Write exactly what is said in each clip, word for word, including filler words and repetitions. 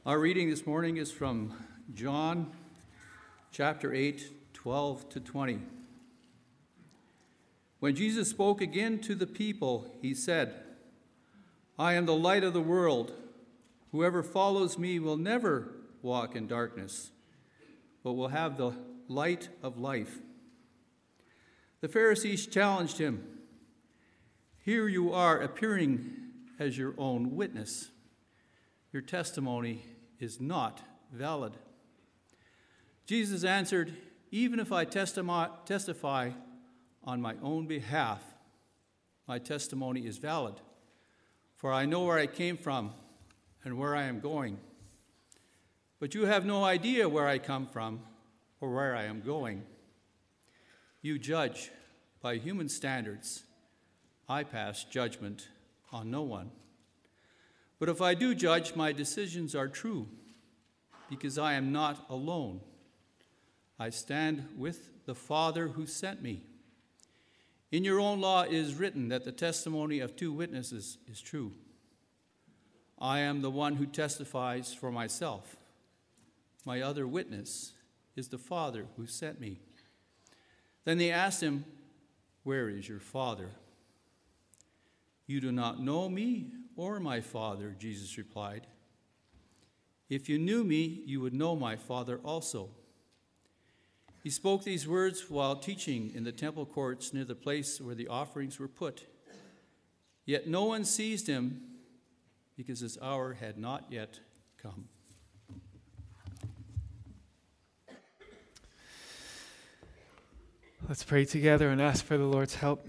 Our reading this morning is from John chapter eight, twelve to twenty. When Jesus spoke again to the people, he said, I am the light of the world. Whoever follows me will never walk in darkness, but will have the light of life. The Pharisees challenged him. Here you are appearing as your own witness. Your testimony is not valid. Jesus answered, even if I testify on my own behalf, my testimony is valid, for I know where I came from and where I am going. But you have no idea where I come from or where I am going. You judge by human standards. I pass judgment on no one. But if I do judge, my decisions are true, because I am not alone. I stand with the Father who sent me. In your own law it is written that the testimony of two witnesses is true. I am the one who testifies for myself. My other witness is the Father who sent me. Then they asked him, where is your Father? You do not know me or my Father, Jesus replied. If you knew me, you would know my Father also. He spoke these words while teaching in the temple courts near the place where the offerings were put. Yet no one seized him because his hour had not yet come. Let's pray together and ask for the Lord's help.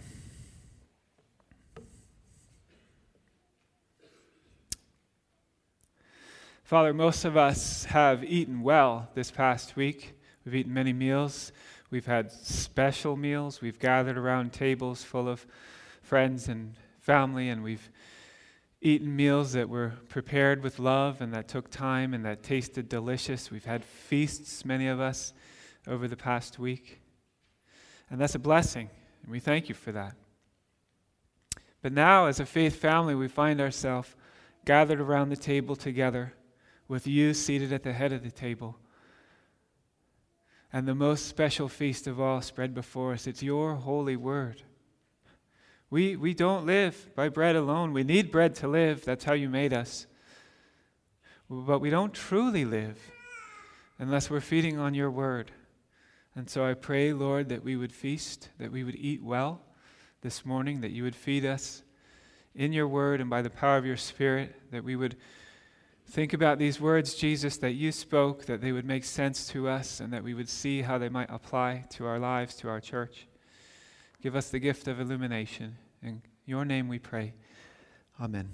Father, most of us have eaten well this past week. We've eaten many meals. We've had special meals. We've gathered around tables full of friends and family, and we've eaten meals that were prepared with love and that took time and that tasted delicious. We've had feasts, many of us, over the past week. And that's a blessing, and we thank you for that. But now, as a faith family, we find ourselves gathered around the table together, with you seated at the head of the table. And the most special feast of all spread before us. It's your holy word. We, we don't live by bread alone. We need bread to live. That's how you made us. But we don't truly live unless we're feeding on your word. And so I pray, Lord, that we would feast, that we would eat well this morning, that you would feed us in your word and by the power of your Spirit, that we would think about these words, Jesus, that you spoke, that they would make sense to us and that we would see how they might apply to our lives, to our church. Give us the gift of illumination. In your name we pray. Amen.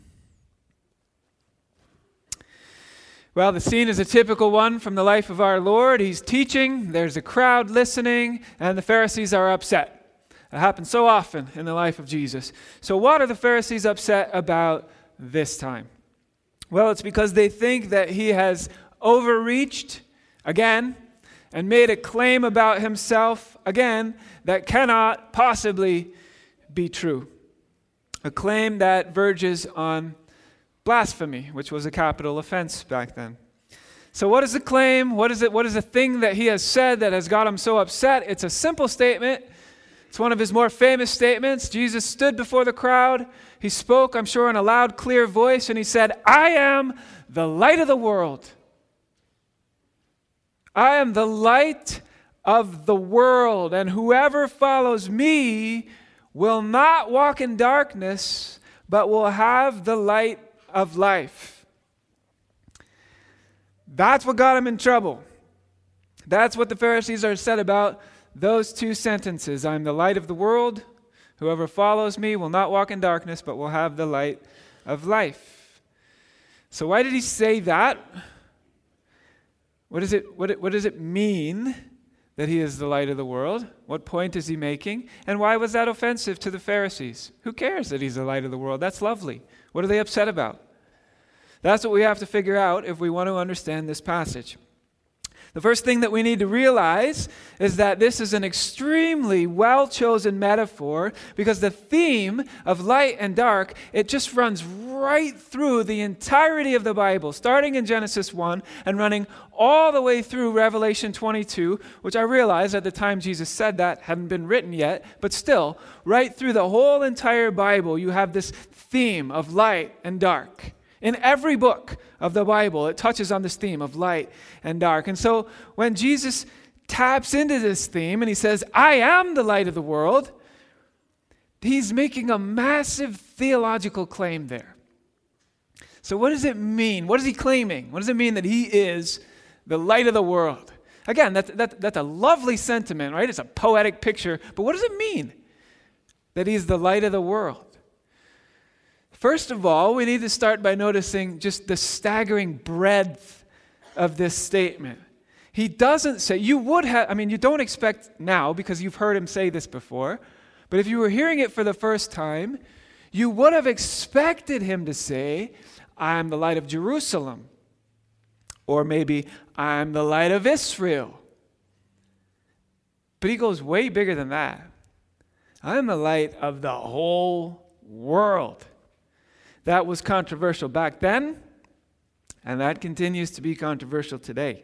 Well, the scene is a typical one from the life of our Lord. He's teaching, there's a crowd listening, and the Pharisees are upset. It happens so often in the life of Jesus. So what are the Pharisees upset about this time? Well, it's because they think that he has overreached again and made a claim about himself again that cannot possibly be true. A claim that verges on blasphemy, which was a capital offense back then. So what is the claim? What is it? What is the thing that he has said that has got him so upset? It's a simple statement. It's one of his more famous statements. Jesus stood before the crowd. He spoke, I'm sure, in a loud, clear voice, and he said, I am the light of the world. I am the light of the world, and whoever follows me will not walk in darkness, but will have the light of life. That's what got him in trouble. That's what the Pharisees are said about those two sentences. I am the light of the world. Whoever follows me will not walk in darkness, but will have the light of life. So why did he say that? What does it, what, what does it mean that he is the light of the world? What point is he making? And why was that offensive to the Pharisees? Who cares that he's the light of the world? That's lovely. What are they upset about? That's what we have to figure out if we want to understand this passage. The first thing that we need to realize is that this is an extremely well-chosen metaphor because the theme of light and dark, it just runs right through the entirety of the Bible, starting in Genesis one and running all the way through Revelation twenty-two, which I realize at the time Jesus said that hadn't been written yet, but still, right through the whole entire Bible, you have this theme of light and dark. In every book of the Bible, it touches on this theme of light and dark. And so when Jesus taps into this theme and he says, I am the light of the world, he's making a massive theological claim there. So what does it mean? What is he claiming? What does it mean that he is the light of the world? Again, that's, that, that's a lovely sentiment, right? It's a poetic picture. But what does it mean that he's the light of the world? First of all, we need to start by noticing just the staggering breadth of this statement. He doesn't say, you would have, I mean, you don't expect now because you've heard him say this before, but if you were hearing it for the first time, you would have expected him to say, I'm the light of Jerusalem. Or maybe, I'm the light of Israel. But he goes way bigger than that. I'm the light of the whole world. That was controversial back then, and that continues to be controversial today.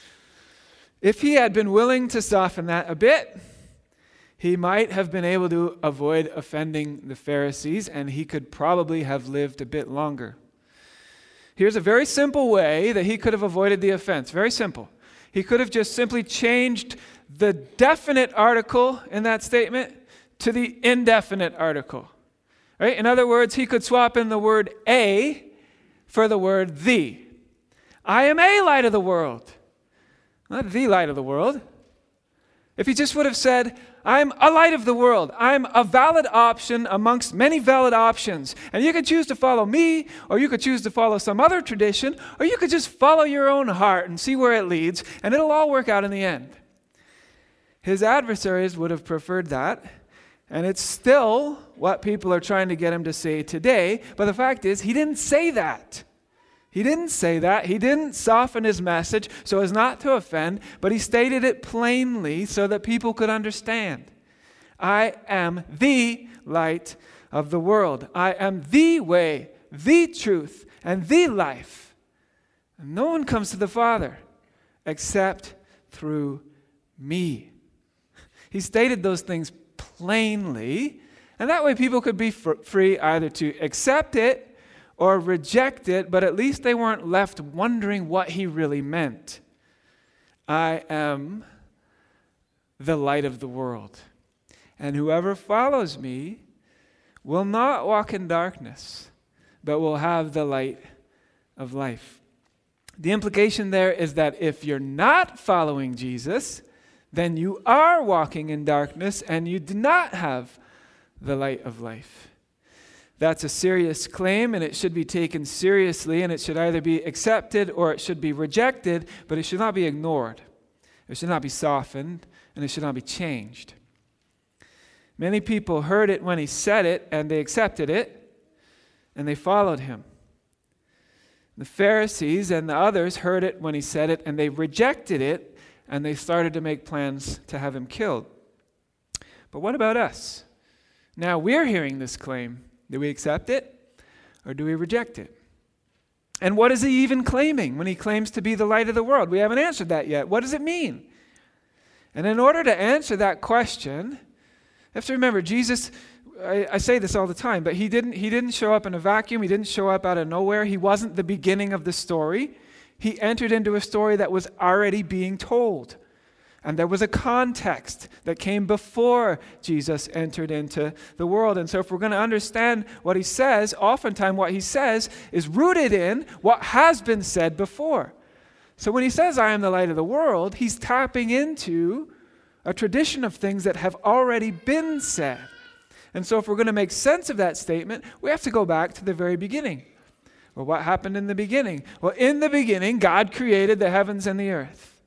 If he had been willing to soften that a bit, he might have been able to avoid offending the Pharisees, and he could probably have lived a bit longer. Here's a very simple way that he could have avoided the offense. Very simple. He could have just simply changed the definite article in that statement to the indefinite article. Right? In other words, he could swap in the word a for the word the. I am a light of the world, not the light of the world. If he just would have said, I'm a light of the world, I'm a valid option amongst many valid options, and you could choose to follow me, or you could choose to follow some other tradition, or you could just follow your own heart and see where it leads, and it'll all work out in the end. His adversaries would have preferred that. And it's still what people are trying to get him to say today. But the fact is, he didn't say that. He didn't say that. He didn't soften his message so as not to offend, but he stated it plainly so that people could understand. I am the light of the world. I am the way, the truth, and the life. And no one comes to the Father except through me. He stated those things plainly, and that way people could be f- free either to accept it or reject it, but at least they weren't left wondering what he really meant. I am the light of the world, and whoever follows me will not walk in darkness, but will have the light of life. The implication there is that if you're not following Jesus, then you are walking in darkness and you do not have the light of life. That's a serious claim, and it should be taken seriously, and it should either be accepted or it should be rejected, but it should not be ignored. It should not be softened, and it should not be changed. Many people heard it when he said it, and they accepted it, and they followed him. The Pharisees and the others heard it when he said it, and they rejected it, and they started to make plans to have him killed. But what about us? Now we're hearing this claim. Do we accept it or do we reject it? And what is he even claiming when he claims to be the light of the world? We haven't answered that yet. What does it mean? And in order to answer that question, you have to remember, Jesus, I, I say this all the time, but he didn't, he didn't show up in a vacuum. He didn't show up out of nowhere. He wasn't the beginning of the story. He entered into a story that was already being told. And there was a context that came before Jesus entered into the world. And so if we're going to understand what he says, oftentimes what he says is rooted in what has been said before. So when he says, I am the light of the world, he's tapping into a tradition of things that have already been said. And so if we're going to make sense of that statement, we have to go back to the very beginning. Well, what happened in the beginning? Well, in the beginning, God created the heavens and the earth.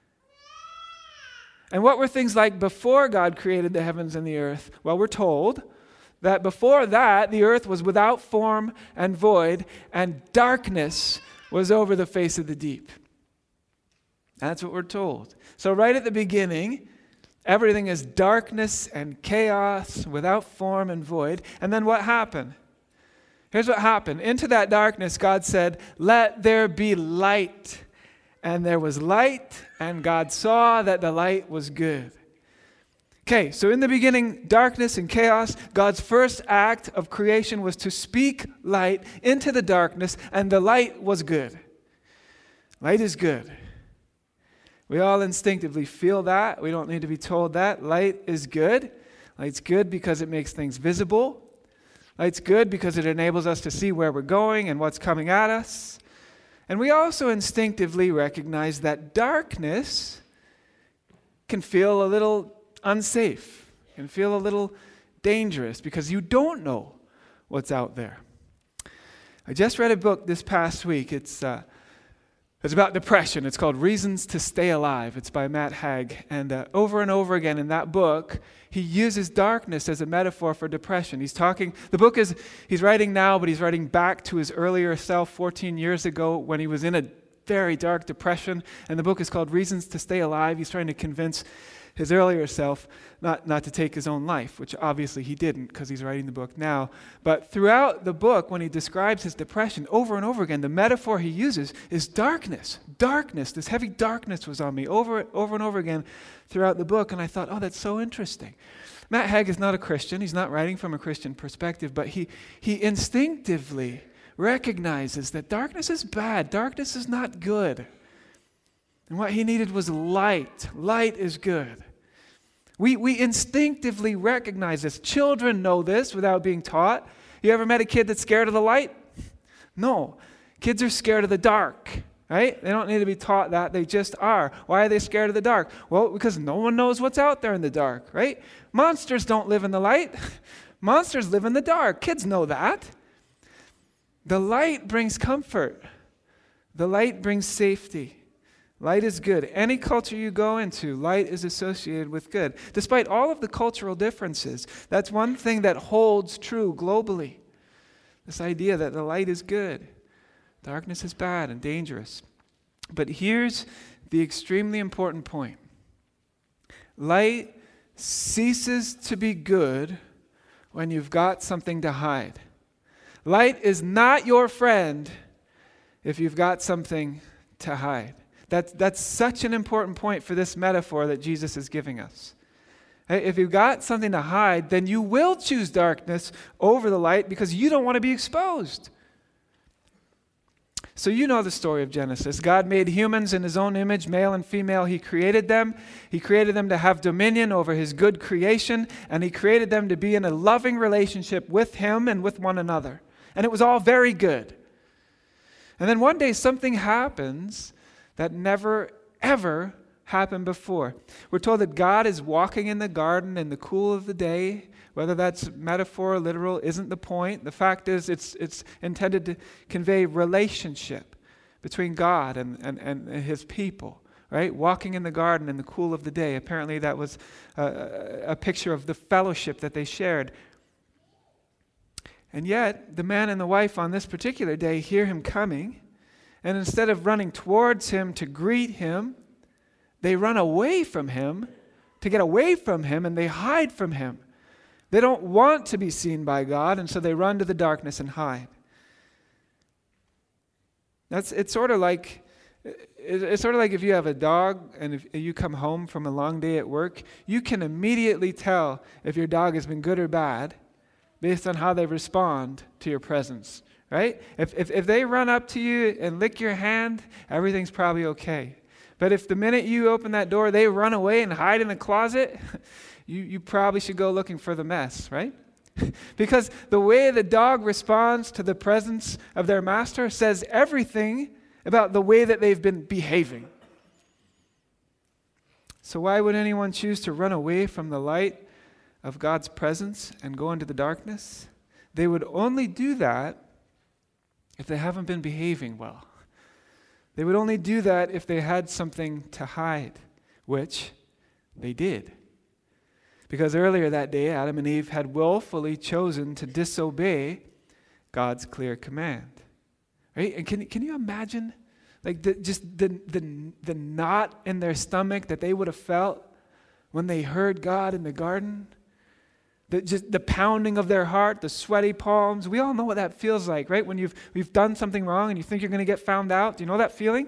And what were things like before God created the heavens and the earth? Well, we're told that before that, the earth was without form and void, and darkness was over the face of the deep. That's what we're told. So right at the beginning, everything is darkness and chaos without form and void. And then what happened? Here's what happened. Into that darkness, God said, "Let there be light." And there was light, and God saw that the light was good. Okay, so in the beginning, darkness and chaos. God's first act of creation was to speak light into the darkness, and the light was good. Light is good. We all instinctively feel that. We don't need to be told that. Light is good. Light's good because it makes things visible. Light's good because it enables us to see where we're going and what's coming at us. And we also instinctively recognize that darkness can feel a little unsafe, can feel a little dangerous because you don't know what's out there. I just read a book this past week. It's uh, It's about depression. It's called Reasons to Stay Alive. It's by Matt Haig. And uh, over and over again in that book, he uses darkness as a metaphor for depression. He's talking, the book is, he's writing now, but he's writing back to his earlier self fourteen years ago when he was in a very dark depression. And the book is called Reasons to Stay Alive. He's trying to convince his earlier self not, not to take his own life, which obviously he didn't because he's writing the book now. But throughout the book, when he describes his depression over and over again, the metaphor he uses is darkness. Darkness, this heavy darkness was on me over, over and over again throughout the book. And I thought, oh, that's so interesting. Matt Haig is not a Christian. He's not writing from a Christian perspective, but he, he instinctively recognizes that darkness is bad. Darkness is not good. And what he needed was light. Light is good. We we instinctively recognize this. Children know this without being taught. You ever met a kid that's scared of the light? No. Kids are scared of the dark, right? They don't need to be taught that. They just are. Why are they scared of the dark? Well, because no one knows what's out there in the dark, right? Monsters don't live in the light. Monsters live in the dark. Kids know that. The light brings comfort. The light brings safety. Light is good. Any culture you go into, light is associated with good. Despite all of the cultural differences, that's one thing that holds true globally. This idea that the light is good. Darkness is bad and dangerous. But here's the extremely important point. Light ceases to be good when you've got something to hide. Light is not your friend if you've got something to hide. That's, that's such an important point for this metaphor that Jesus is giving us. If you've got something to hide, then you will choose darkness over the light because you don't want to be exposed. So you know the story of Genesis. God made humans in his own image, male and female. He created them. He created them to have dominion over his good creation, and he created them to be in a loving relationship with him and with one another. And it was all very good. And then one day something happens that never, ever happened before. We're told that God is walking in the garden in the cool of the day. Whether that's metaphor or literal isn't the point. The fact is it's it's intended to convey relationship between God and, and, and his people, right? Walking in the garden in the cool of the day. Apparently that was a, a picture of the fellowship that they shared. And yet, the man and the wife on this particular day hear him coming. And instead of running towards him to greet him, they run away from him to get away from him, and they hide from him. They don't want to be seen by God, and so they run to the darkness and hide. That's it's sort of like it's sort of like if you have a dog and if you come home from a long day at work, you can immediately tell if your dog has been good or bad based on how they respond to your presence. Right? If, if if they run up to you and lick your hand, everything's probably okay. But if the minute you open that door, they run away and hide in the closet, you, you probably should go looking for the mess, right? Because the way the dog responds to the presence of their master says everything about the way that they've been behaving. So why would anyone choose to run away from the light of God's presence and go into the darkness? They would only do that if they haven't been behaving well. They would only do that if they had something to hide, which they did. Because earlier that day, Adam and Eve had willfully chosen to disobey God's clear command. Right? And can, can you imagine Like the, just the, the, the knot in their stomach that they would have felt when they heard God in the garden. The, just the pounding of their heart, the sweaty palms. We all know what that feels like, right? When you've, you've done something wrong and you think you're going to get found out. Do you know that feeling?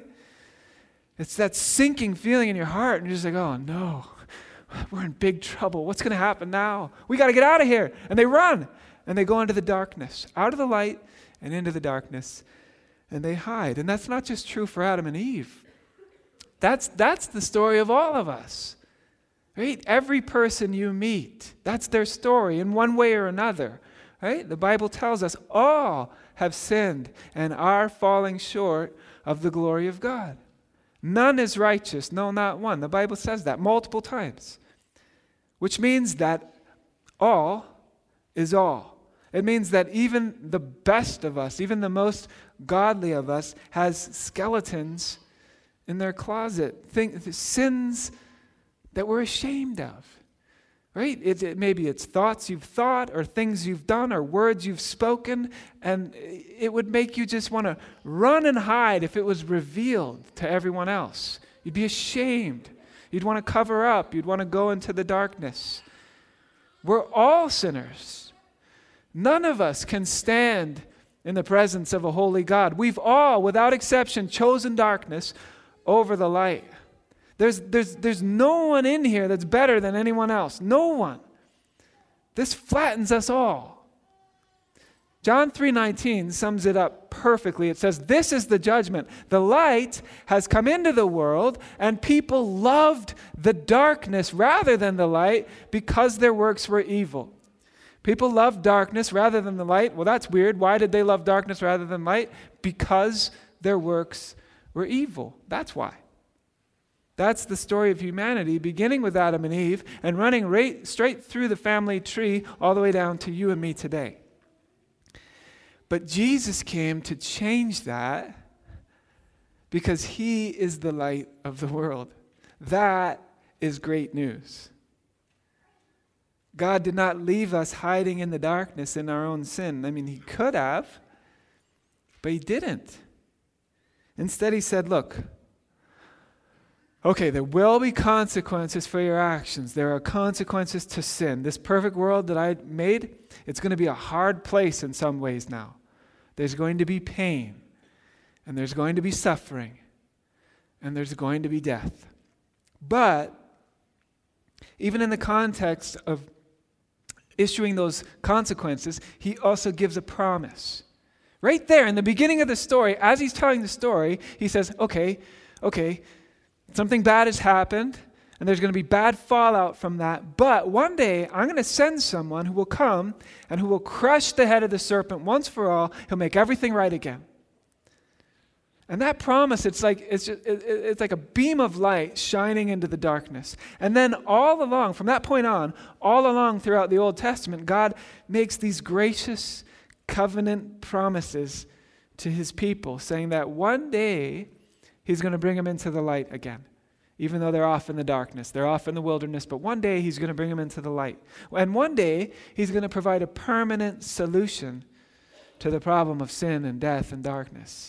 It's that sinking feeling in your heart. And you're just like, oh no, we're in big trouble. What's going to happen now? We got to get out of here. And they run. And they go into the darkness, out of the light and into the darkness, and they hide. And that's not just true for Adam and Eve. That's, that's the story of all of us, right? Every person you meet, that's their story in one way or another, right? The Bible tells us all have sinned and are falling short of the glory of God. None is righteous, no, not one. The Bible says that multiple times, which means that all is all. It means that even the best of us, even the most godly of us, has skeletons in their closet, things, sins that we're ashamed of, right? It, it, maybe it's thoughts you've thought or things you've done or words you've spoken, and it would make you just want to run and hide if it was revealed to everyone else. You'd be ashamed. You'd want to cover up. You'd want to go into the darkness. We're all sinners. None of us can stand in the presence of a holy God. We've all, without exception, chosen darkness over the light. There's, there's, there's no one in here that's better than anyone else. No one. This flattens us all. John three nineteen sums it up perfectly. It says, "This is the judgment. The light has come into the world, and people loved the darkness rather than the light because their works were evil." People love darkness rather than the light. Well, that's weird. Why did they love darkness rather than light? Because their works were evil. That's why. That's the story of humanity, beginning with Adam and Eve and running right, straight through the family tree all the way down to you and me today. But Jesus came to change that because he is the light of the world. That is great news. God did not leave us hiding in the darkness in our own sin. I mean, he could have, but he didn't. Instead, he said, look, okay, there will be consequences for your actions. There are consequences to sin. This perfect world that I made, it's going to be a hard place in some ways now. There's going to be pain, and there's going to be suffering, and there's going to be death. But even in the context of issuing those consequences, he also gives a promise. Right there in the beginning of the story, as he's telling the story, he says, okay, okay, something bad has happened, and there's going to be bad fallout from that, but one day I'm going to send someone who will come and who will crush the head of the serpent once for all. He'll make everything right again. And that promise, it's like it's just, it, it's like a beam of light shining into the darkness. And then all along, from that point on, all along throughout the Old Testament, God makes these gracious covenant promises to his people, saying that one day he's going to bring them into the light again, even though they're off in the darkness. They're off in the wilderness, but one day he's going to bring them into the light. And one day he's going to provide a permanent solution to the problem of sin and death and darkness.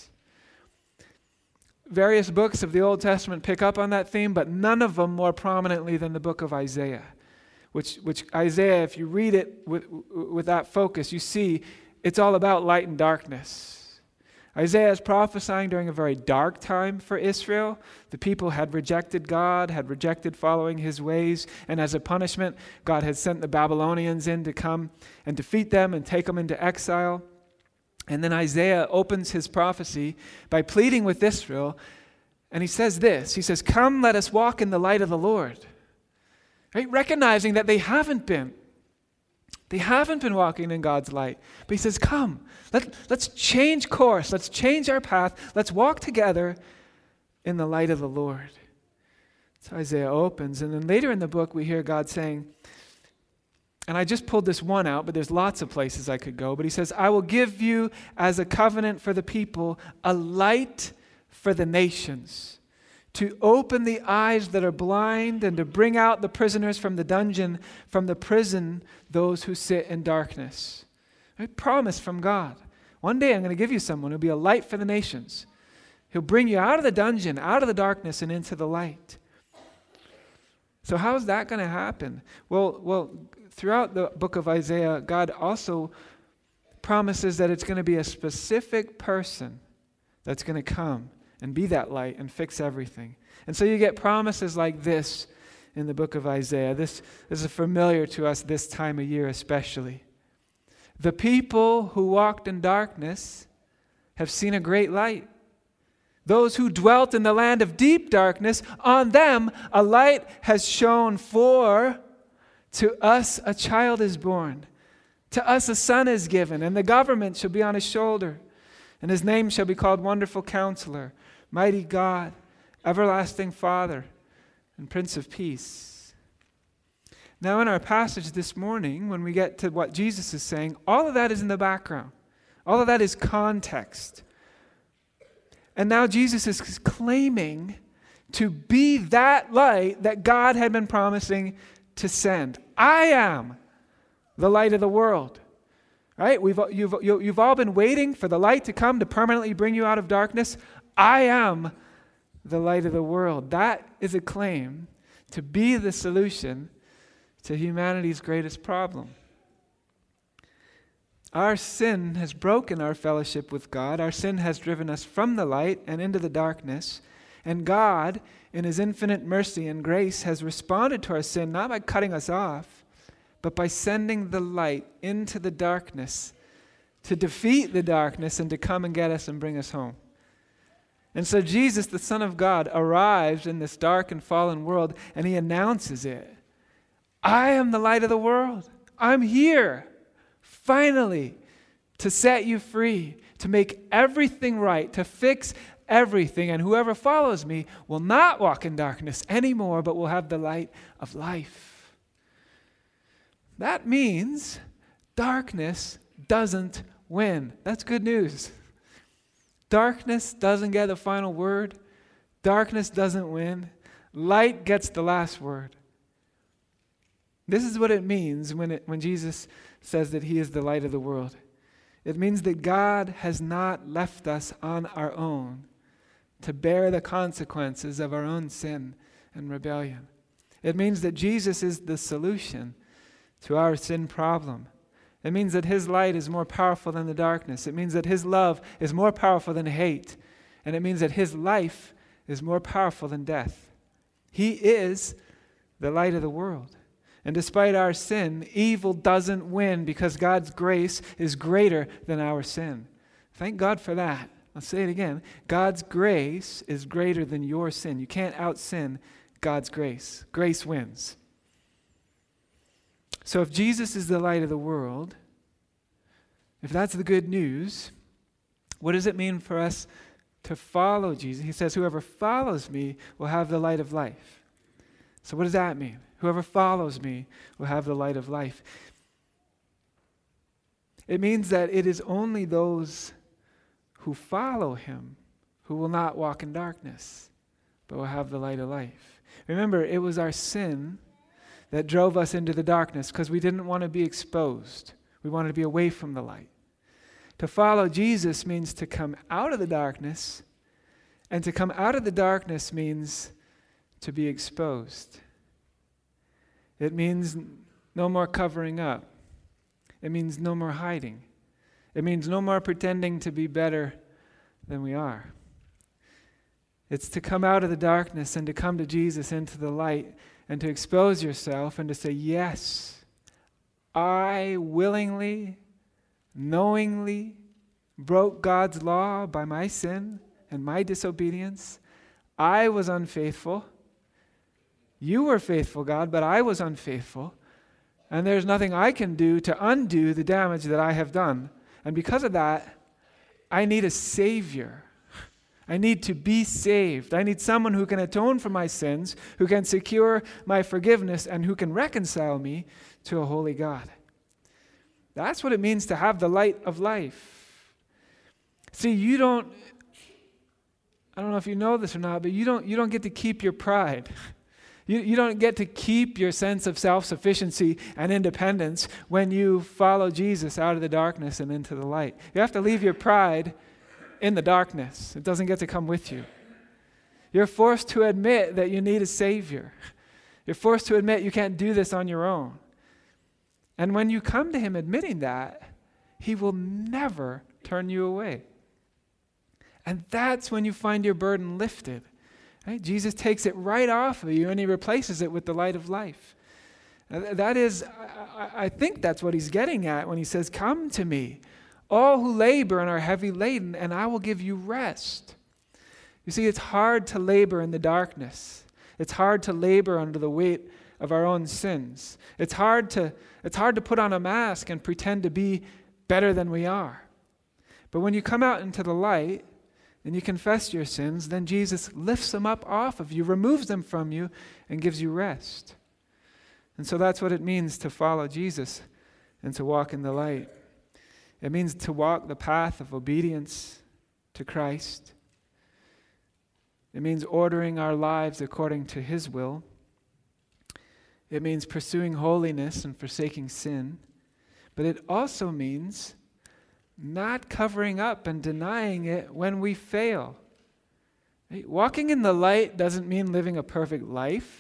Various books of the Old Testament pick up on that theme, but none of them more prominently than the book of Isaiah, which, which Isaiah, if you read it with, with that focus, you see it's all about light and darkness. Isaiah is prophesying during a very dark time for Israel. The people had rejected God, had rejected following his ways, and as a punishment, God had sent the Babylonians in to come and defeat them and take them into exile. And then Isaiah opens his prophecy by pleading with Israel, and he says this, he says, "Come, let us walk in the light of the Lord." Right? Recognizing that they haven't been. They haven't been walking in God's light. But he says, come, let, let's change course. Let's change our path. Let's walk together in the light of the Lord. So Isaiah opens, and then later in the book we hear God saying, and I just pulled this one out, but there's lots of places I could go. But he says, "I will give you as a covenant for the people a light for the nations, to open the eyes that are blind and to bring out the prisoners from the dungeon, from the prison, those who sit in darkness." A promise from God. One day I'm going to give you someone who'll be a light for the nations. He'll bring you out of the dungeon, out of the darkness, and into the light. So how's that going to happen? Well, well, throughout the book of Isaiah, God also promises that it's going to be a specific person that's going to come and be that light and fix everything. And so you get promises like this in the book of Isaiah. This, this is familiar to us this time of year especially. The people who walked in darkness have seen a great light. Those who dwelt in the land of deep darkness, on them a light has shone. For to us a child is born, to us a son is given, and the government shall be on his shoulder. And his name shall be called Wonderful Counselor, Mighty God, Everlasting Father, and Prince of Peace. Now in our passage this morning, when we get to what Jesus is saying, all of that is in the background. All of that is context. And now Jesus is claiming to be that light that God had been promising to send. I am the light of the world. Right? We've, you've, you've all been waiting for the light to come to permanently bring you out of darkness. I am the light of the world. That is a claim to be the solution to humanity's greatest problem. Our sin has broken our fellowship with God. Our sin has driven us from the light and into the darkness. And God, in his infinite mercy and grace, has responded to our sin not by cutting us off, but by sending the light into the darkness to defeat the darkness and to come and get us and bring us home. And so Jesus, the Son of God, arrives in this dark and fallen world, and he announces it. I am the light of the world. I'm here. Finally, to set you free, to make everything right, to fix everything. And whoever follows me will not walk in darkness anymore, but will have the light of life. That means darkness doesn't win. That's good news. Darkness doesn't get the final word. Darkness doesn't win. Light gets the last word. This is what it means when, it, when Jesus says that he is the light of the world. It means that God has not left us on our own to bear the consequences of our own sin and rebellion. It means that Jesus is the solution to our sin problem. It means that his light is more powerful than the darkness. It means that his love is more powerful than hate. And it means that his life is more powerful than death. He is the light of the world. And despite our sin, evil doesn't win because God's grace is greater than our sin. Thank God for that. I'll say it again. God's grace is greater than your sin. You can't out-sin God's grace. Grace wins. So if Jesus is the light of the world, if that's the good news, what does it mean for us to follow Jesus? He says, whoever follows me will have the light of life. So what does that mean? Whoever follows me will have the light of life. It means that it is only those who follow him who will not walk in darkness, but will have the light of life. Remember, it was our sin that drove us into the darkness because we didn't want to be exposed. We wanted to be away from the light. To follow Jesus means to come out of the darkness, and to come out of the darkness means to be exposed. It means no more covering up. It means no more hiding. It means no more pretending to be better than we are. It's to come out of the darkness and to come to Jesus into the light and to expose yourself and to say, yes, I willingly, knowingly broke God's law by my sin and my disobedience. I was unfaithful. You were faithful, God, but I was unfaithful. And there's nothing I can do to undo the damage that I have done. And because of that, I need a Savior. I need to be saved. I need someone who can atone for my sins, who can secure my forgiveness, and who can reconcile me to a holy God. That's what it means to have the light of life. See, you don't, I don't know if you know this or not, but you don't, you don't get to keep your pride. You, you don't get to keep your sense of self-sufficiency and independence when you follow Jesus out of the darkness and into the light. You have to leave your pride in the darkness. It doesn't get to come with you. You're forced to admit that you need a Savior. You're forced to admit you can't do this on your own. And when you come to him admitting that, he will never turn you away. And that's when you find your burden lifted. Right? Jesus takes it right off of you and he replaces it with the light of life. That is, I, I think that's what he's getting at when he says, come to me, all who labor and are heavy laden, and I will give you rest. You see, it's hard to labor in the darkness. It's hard to labor under the weight of our own sins. It's hard to, it's hard to put on a mask and pretend to be better than we are. But when you come out into the light and you confess your sins, then Jesus lifts them up off of you, removes them from you, and gives you rest. And so that's what it means to follow Jesus and to walk in the light. It means to walk the path of obedience to Christ. It means ordering our lives according to his will. It means pursuing holiness and forsaking sin. But it also means not covering up and denying it when we fail. Right? Walking in the light doesn't mean living a perfect life.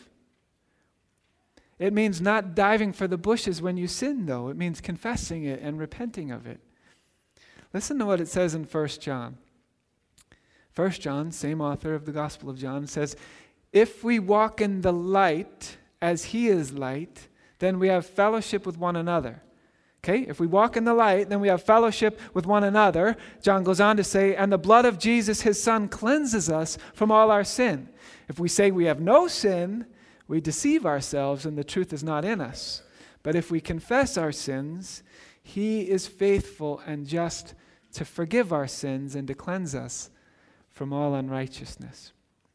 It means not diving for the bushes when you sin, though. It means confessing it and repenting of it. Listen to what it says in First John. First John, same author of the Gospel of John, says, if we walk in the light as he is light, then we have fellowship with one another. Okay, if we walk in the light, then we have fellowship with one another. John goes on to say, and the blood of Jesus, his son, cleanses us from all our sin. If we say we have no sin, we deceive ourselves and the truth is not in us. But if we confess our sins, he is faithful and just to forgive our sins and to cleanse us from all unrighteousness.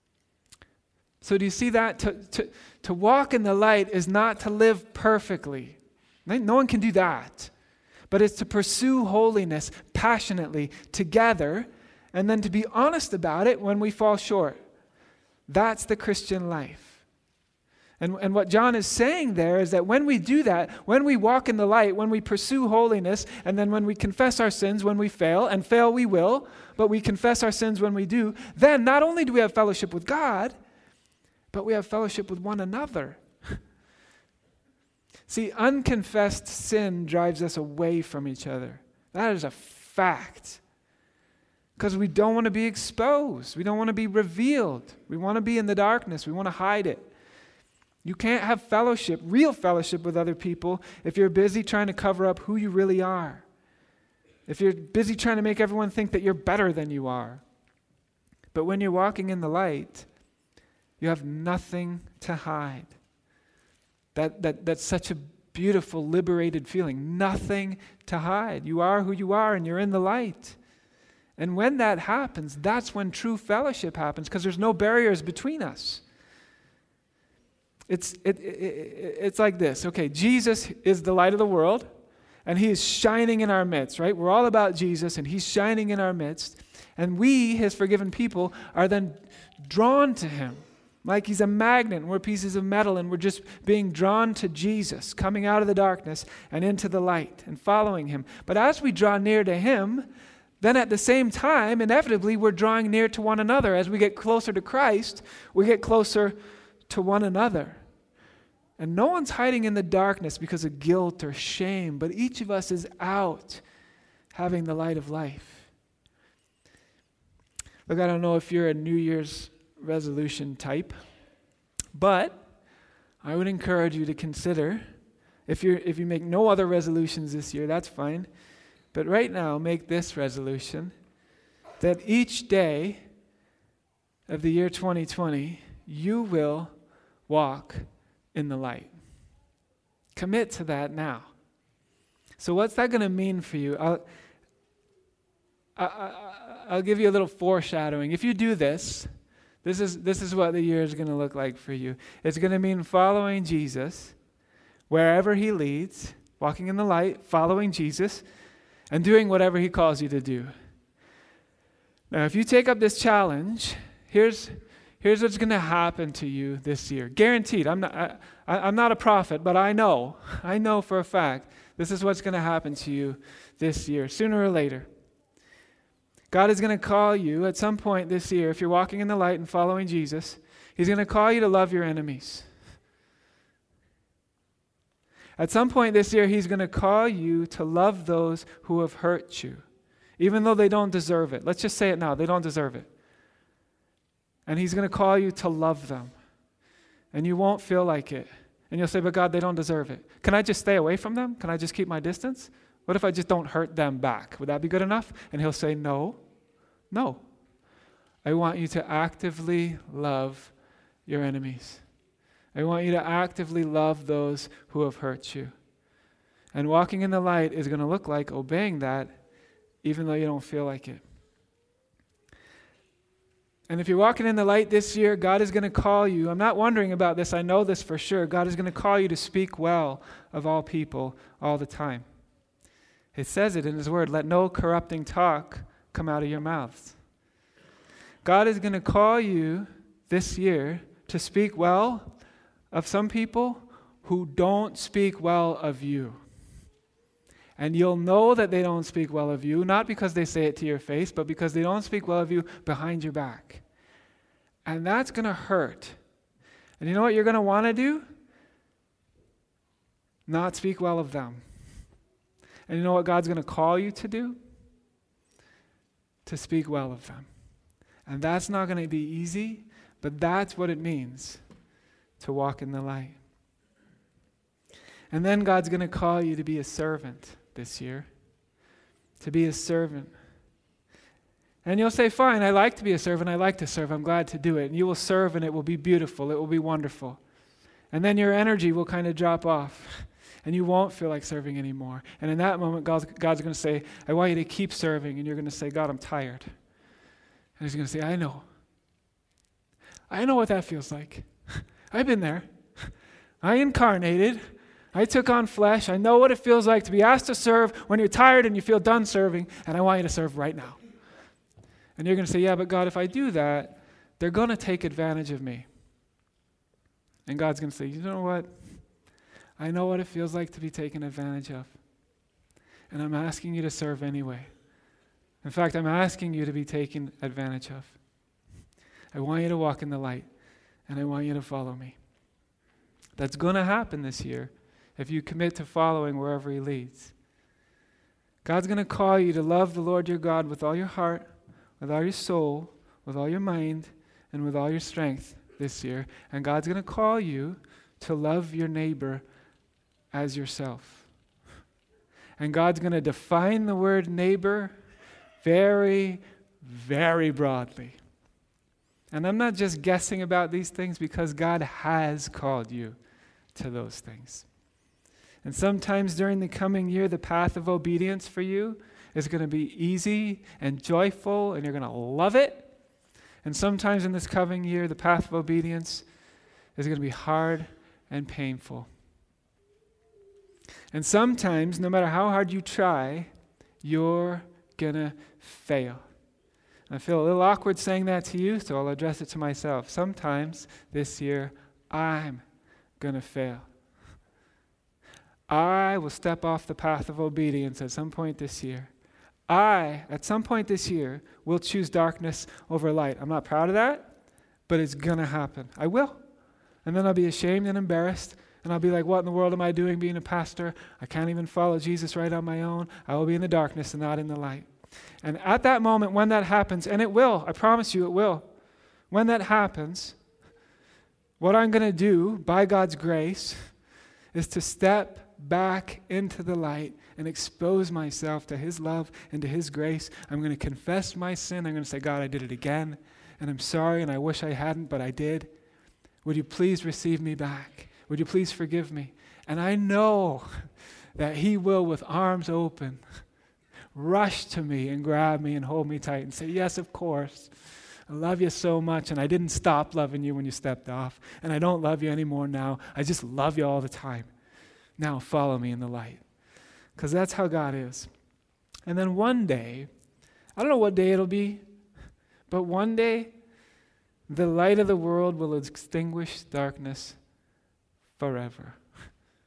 So do you see that? To, to, to walk in the light is not to live perfectly. No one can do that. But it's to pursue holiness passionately together and then to be honest about it when we fall short. That's the Christian life. And, and what John is saying there is that when we do that, when we walk in the light, when we pursue holiness, and then when we confess our sins when we fail, and fail we will, but we confess our sins when we do, then not only do we have fellowship with God, but we have fellowship with one another. See, unconfessed sin drives us away from each other. That is a fact. Because we don't want to be exposed. We don't want to be revealed. We want to be in the darkness. We want to hide it. You can't have fellowship, real fellowship with other people if you're busy trying to cover up who you really are. If you're busy trying to make everyone think that you're better than you are. But when you're walking in the light, you have nothing to hide. That, that, that's such a beautiful, liberated feeling. Nothing to hide. You are who you are and you're in the light. And when that happens, that's when true fellowship happens because there's no barriers between us. It's, it, it, it's like this. Okay, Jesus is the light of the world and he is shining in our midst, right? We're all about Jesus and he's shining in our midst. And we, his forgiven people, are then drawn to him. Like he's a magnet and we're pieces of metal and we're just being drawn to Jesus, coming out of the darkness and into the light and following him. But as we draw near to him, then at the same time, inevitably, we're drawing near to one another. As we get closer to Christ, we get closer to one another. And no one's hiding in the darkness because of guilt or shame, but each of us is out having the light of life. Look, I don't know if you're a New Year's resolution type, but I would encourage you to consider, if you if you make no other resolutions this year, that's fine, but right now make this resolution, that each day of the year twenty twenty, you will walk in the light. Commit to that now. So what's that going to mean for you? I'll, I, I, I'll give you a little foreshadowing. If you do this, This is this is what the year is going to look like for you. It's going to mean following Jesus wherever he leads, walking in the light, following Jesus, and doing whatever he calls you to do. Now, if you take up this challenge, here's here's what's going to happen to you this year. Guaranteed. I'm not I, I'm not a prophet, but I know. I know for a fact this is what's going to happen to you this year, sooner or later. God is going to call you at some point this year, if you're walking in the light and following Jesus, he's going to call you to love your enemies. At some point this year, he's going to call you to love those who have hurt you, even though they don't deserve it. Let's just say it now. They don't deserve it. And he's going to call you to love them. And you won't feel like it. And you'll say, but God, they don't deserve it. Can I just stay away from them? Can I just keep my distance? What if I just don't hurt them back? Would that be good enough? And he'll say, no, no. I want you to actively love your enemies. I want you to actively love those who have hurt you. And walking in the light is going to look like obeying that, even though you don't feel like it. And if you're walking in the light this year, God is going to call you. I'm not wondering about this. I know this for sure. God is going to call you to speak well of all people all the time. It says it in his word, let no corrupting talk come out of your mouths. God is going to call you this year to speak well of some people who don't speak well of you. And you'll know that they don't speak well of you, not because they say it to your face, but because they don't speak well of you behind your back. And that's going to hurt. And you know what you're going to want to do? Not speak well of them. And you know what God's going to call you to do? To speak well of them. And that's not going to be easy, but that's what it means to walk in the light. And then God's going to call you to be a servant this year. To be a servant. And you'll say, fine, I like to be a servant. I like to serve. I'm glad to do it. And you will serve and it will be beautiful. It will be wonderful. And then your energy will kind of drop off. And you won't feel like serving anymore. And in that moment, God's, God's going to say, I want you to keep serving. And you're going to say, God, I'm tired. And he's going to say, I know. I know what that feels like. I've been there. I incarnated. I took on flesh. I know what it feels like to be asked to serve when you're tired and you feel done serving. And I want you to serve right now. And you're going to say, yeah, but God, if I do that, they're going to take advantage of me. And God's going to say, you know what? I know what it feels like to be taken advantage of. And I'm asking you to serve anyway. In fact, I'm asking you to be taken advantage of. I want you to walk in the light, and I want you to follow me. That's going to happen this year if you commit to following wherever he leads. God's going to call you to love the Lord your God with all your heart, with all your soul, with all your mind, and with all your strength this year. And God's going to call you to love your neighbor as yourself. And God's going to define the word neighbor very, very broadly. And I'm not just guessing about these things because God has called you to those things. And sometimes during the coming year, the path of obedience for you is going to be easy and joyful, and you're going to love it. And sometimes in this coming year, the path of obedience is going to be hard and painful. And sometimes, no matter how hard you try, you're going to fail. I feel a little awkward saying that to you, so I'll address it to myself. Sometimes this year, I'm going to fail. I will step off the path of obedience at some point this year. I, at some point this year, will choose darkness over light. I'm not proud of that, but it's going to happen. I will. And then I'll be ashamed and embarrassed, and I'll be like, what in the world am I doing being a pastor? I can't even follow Jesus right on my own. I will be in the darkness and not in the light. And at that moment, when that happens, and it will, I promise you it will, when that happens, what I'm going to do, by God's grace, is to step back into the light and expose myself to his love and to his grace. I'm going to confess my sin. I'm going to say, God, I did it again, and I'm sorry, and I wish I hadn't, but I did. Would you please receive me back? Would you please forgive me? And I know that he will, with arms open, rush to me and grab me and hold me tight and say, yes, of course. I love you so much, and I didn't stop loving you when you stepped off, and I don't love you anymore now. I just love you all the time. Now follow me in the light. Because that's how God is. And then one day, I don't know what day it'll be, but one day, the light of the world will extinguish darkness forever.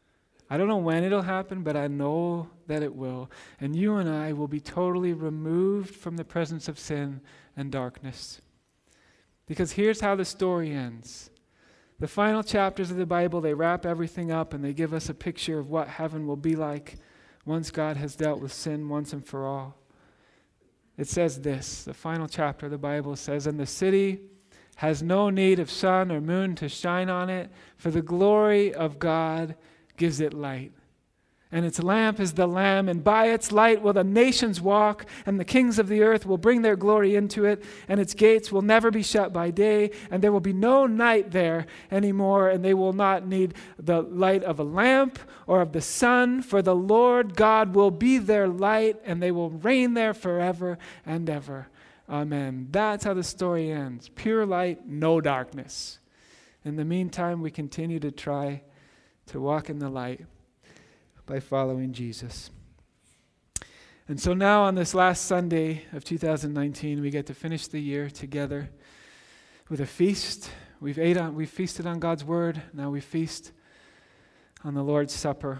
I don't know when it'll happen, but I know that it will. And you and I will be totally removed from the presence of sin and darkness. Because here's how the story ends. The final chapters of the Bible, they wrap everything up and they give us a picture of what heaven will be like once God has dealt with sin once and for all. It says this, the final chapter of the Bible says, "And the city has no need of sun or moon to shine on it, for the glory of God gives it light. And its lamp is the Lamb, and by its light will the nations walk, and the kings of the earth will bring their glory into it, and its gates will never be shut by day, and there will be no night there anymore, and they will not need the light of a lamp or of the sun, for the Lord God will be their light, and they will reign there forever and ever. Amen." That's how the story ends. Pure light, no darkness. In the meantime, we continue to try to walk in the light by following Jesus. And so now on this last Sunday of two thousand nineteen, we get to finish the year together with a feast. We've ate on, we've feasted on God's word. Now we feast on the Lord's Supper.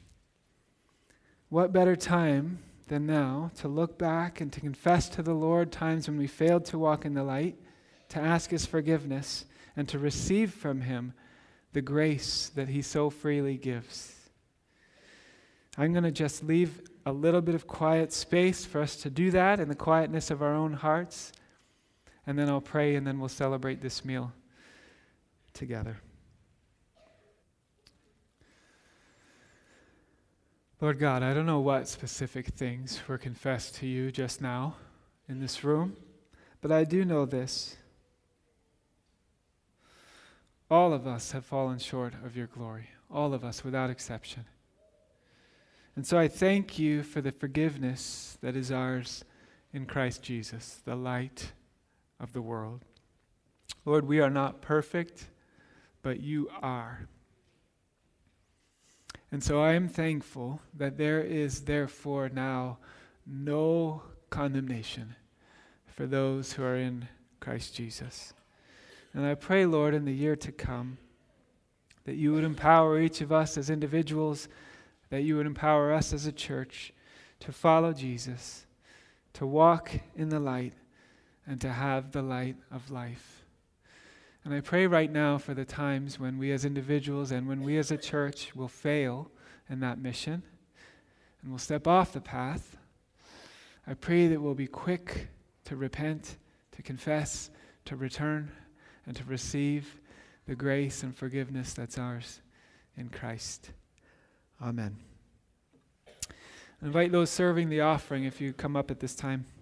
What better time than now to look back and to confess to the Lord times when we failed to walk in the light, to ask His forgiveness, and to receive from Him the grace that He so freely gives. I'm going to just leave a little bit of quiet space for us to do that in the quietness of our own hearts, and then I'll pray, and then we'll celebrate this meal together. Lord God, I don't know what specific things were confessed to you just now in this room, but I do know this. All of us have fallen short of your glory, all of us without exception. And so I thank you for the forgiveness that is ours in Christ Jesus, the light of the world. Lord, we are not perfect, but you are. And so I am thankful that there is therefore now no condemnation for those who are in Christ Jesus. And I pray, Lord, in the year to come, that you would empower each of us as individuals, that you would empower us as a church to follow Jesus, to walk in the light, and to have the light of life. And I pray right now for the times when we as individuals and when we as a church will fail in that mission and will step off the path. I pray that we'll be quick to repent, to confess, to return, and to receive the grace and forgiveness that's ours in Christ. Amen. I invite those serving the offering if you come up at this time.